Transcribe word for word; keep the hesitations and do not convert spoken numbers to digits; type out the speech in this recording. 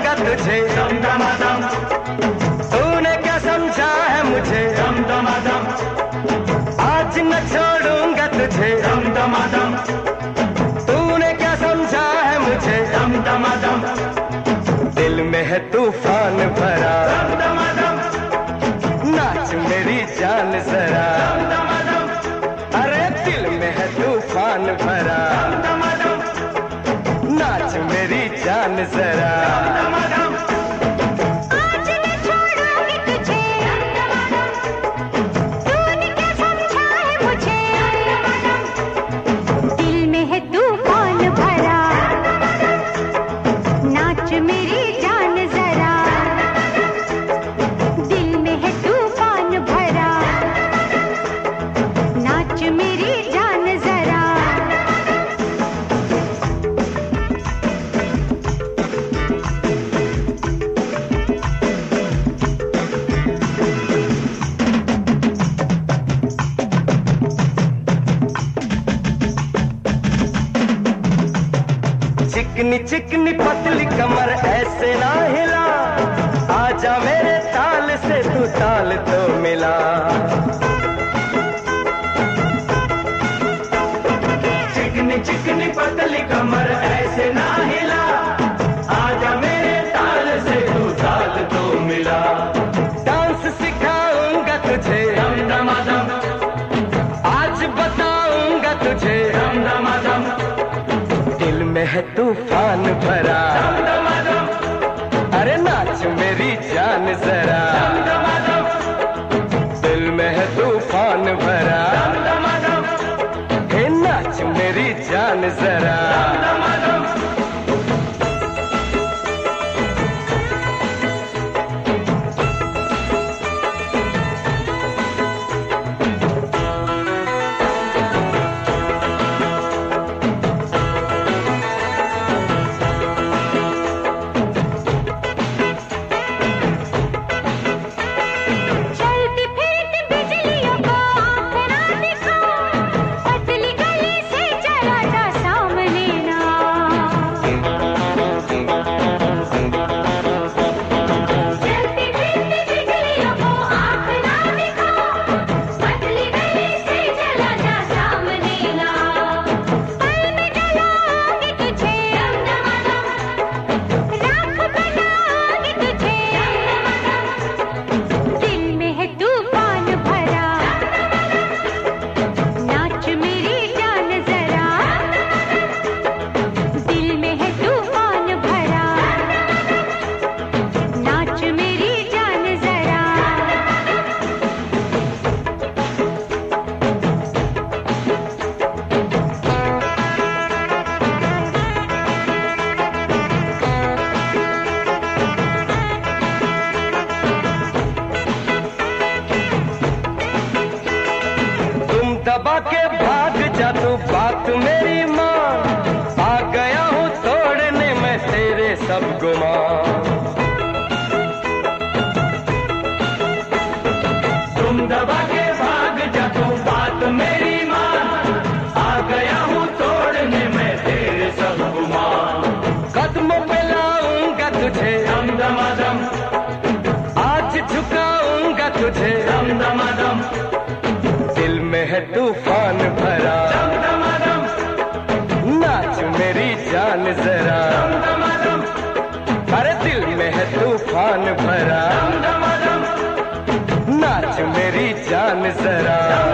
छोड़ूंगा तुझे दम दमादम, तूने क्या समझा है मुझे दम दमादम, आज न छोड़ूंगा तुझे दम दमादम, तूने क्या समझा है मुझे दम दमादम, दिल में है तूफान भरा दम दमादम, नाच मेरी जान जरा दम दमादम, अरे दिल में है तूफान भरा दम दमादम, नाच मेरी जान जरा दम दमादम। आज मैं छोड़ूंगी तुझे दम दमादम, तूने क्या समझा है मुझे दम दमादम, दिल में है तूफान भरा नाच मेरी जान जरा, दिल में है तूफान भरा नाच मेरी जान जरा। चिकनी चिकनी पतली कमर ऐसे ना हिला, आजा मेरे ताल से तू ताल तो मिला, चिकनी चिकनी पतली कमर ऐसे ना हिला, आजा मेरे ताल से तू ताल तो मिला, डांस सिखाऊंगा तुझे दम दमादम, आज बताऊंगा तुझे दम दमादम, दिल में है तूफान भरा दम दमादम, अरे नाच मेरी जान जरा दम दमादम, दिल में है तूफान भरा दम दमादम, हे नाच मेरी जान जरा दम दमादम। चलती फिरती बिजलियों को आँख ना दिखाओ, पतली गली से जरा सा सामने ना। चलती फिरती बिजलियों को आँख ना दिखाओ, पतली गली से जरा सा सामने ना। पल में डलाऊंगी तुझे दम दमादम, राख बनाऊंगी तुझे दम दमादम, दिल में है तूफान भरा नाच मेरी जान जरा, दिल में है तूफान भरा नाच मेरी जान जरा। तुम दबा के भाग जा तू बात मेरी माँ, आ गया हूँ तोड़ने मैं तेरे सब गुमान, तुम दबा के भाग जा तू बात मेरी माँ, आ गया हूँ तोड़ने मैं तेरे सब गुमान, कदमों पे लाऊंगा तुझे दम दमादम, आज झुकाऊंगा तुझे दम दमादम, दिल में है तूफान भरा दम दमादम, नाच मेरी जान जरा दम दमादम, अरे दिल में है तूफान भरा दम दमादम, नाच मेरी जान जरा।